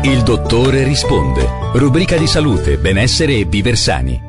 Il dottore risponde. Rubrica di salute, benessere e viver sani.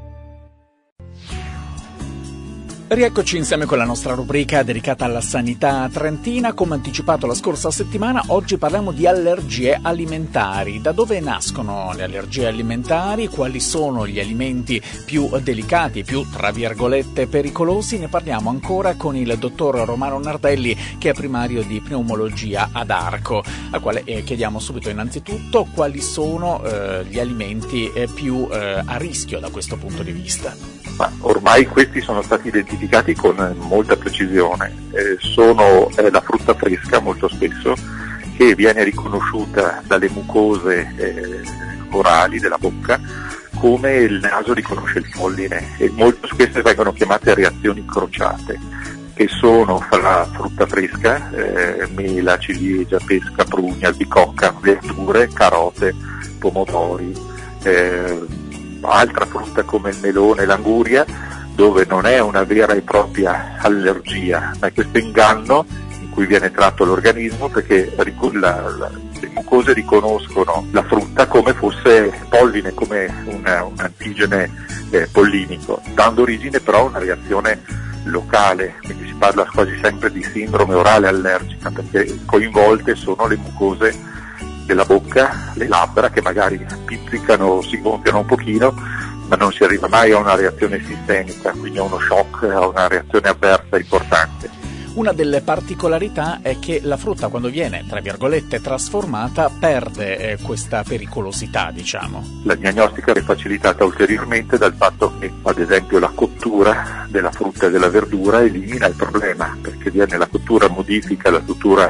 Rieccoci insieme con la nostra rubrica dedicata alla sanità trentina. Come anticipato la scorsa settimana, oggi parliamo di allergie alimentari. Da dove nascono le allergie alimentari? Quali sono gli alimenti più delicati, più tra virgolette pericolosi? Ne parliamo ancora con il dottor Romano Nardelli, che è primario di pneumologia ad Arco, al quale chiediamo subito innanzitutto quali sono gli alimenti più a rischio da questo punto di vista. Ma ormai questi sono stati identificati con molta precisione. Sono la frutta fresca molto spesso, che viene riconosciuta dalle mucose orali della bocca come il naso riconosce il polline, e molto spesso vengono chiamate reazioni crociate, che sono fra la frutta fresca, mela, ciliegia, pesca, prugna, albicocca, verdure, carote, pomodori, altra frutta come il melone, l'anguria, dove non è una vera e propria allergia, ma è questo inganno in cui viene tratto l'organismo, perché le mucose riconoscono la frutta come fosse polline, come un antigene pollinico, dando origine però a una reazione locale. Quindi si parla quasi sempre di sindrome orale allergica, perché coinvolte sono le mucose della bocca, le labbra, che magari pizzicano, si gonfiano un pochino, ma non si arriva mai a una reazione sistemica, quindi a uno shock, a una reazione avversa importante. Una delle particolarità è che la frutta, quando viene, tra virgolette, trasformata, perde questa pericolosità, diciamo. La diagnostica è facilitata ulteriormente dal fatto che, ad esempio, la cottura della frutta e della verdura elimina il problema, perché la cottura modifica la struttura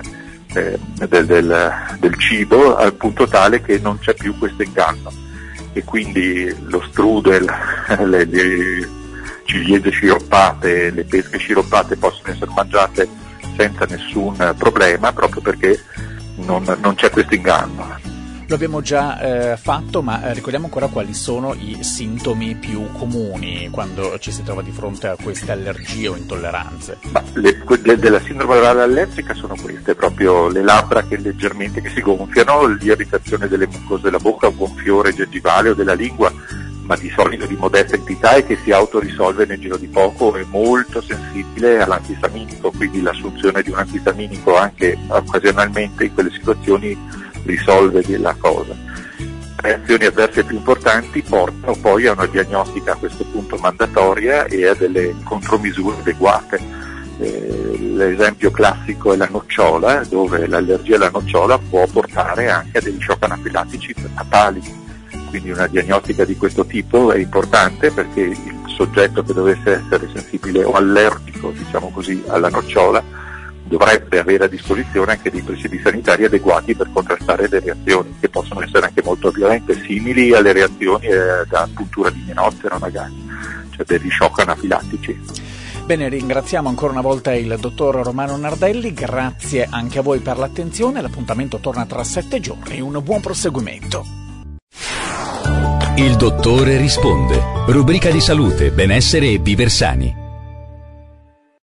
del cibo al punto tale che non c'è più questo inganno, e quindi lo strudel, le ciliegie sciroppate, le pesche sciroppate possono essere mangiate senza nessun problema, proprio perché non c'è questo inganno. Lo abbiamo già fatto, ma ricordiamo ancora quali sono i sintomi più comuni quando ci si trova di fronte a queste allergie o intolleranze. Della sindrome orale allergica sono queste, proprio le labbra che si gonfiano, l'irritazione delle mucose della bocca, un gonfiore gengivale o della lingua, ma di solito di modesta entità e che si autorisolve nel giro di poco, è molto sensibile all'antistaminico, quindi l'assunzione di un antistaminico anche occasionalmente in quelle situazioni risolve la cosa. Reazioni avverse più importanti portano poi a una diagnostica a questo punto mandatoria e a delle contromisure adeguate. L'esempio classico è la nocciola, dove l'allergia alla nocciola può portare anche a degli shock anafilattici fatali. Quindi una diagnostica di questo tipo è importante, perché il soggetto che dovesse essere sensibile o allergico, diciamo così, alla nocciola dovrebbe avere a disposizione anche dei presidi sanitari adeguati per contrastare le reazioni, che possono essere anche molto violente, simili alle reazioni da puntura di inottero magari, cioè degli shock anafilattici. Bene, ringraziamo ancora una volta il dottor Romano Nardelli, grazie anche a voi per l'attenzione, l'appuntamento torna tra 7 giorni, un buon proseguimento. Il dottore risponde. Rubrica di salute, benessere e viver sani.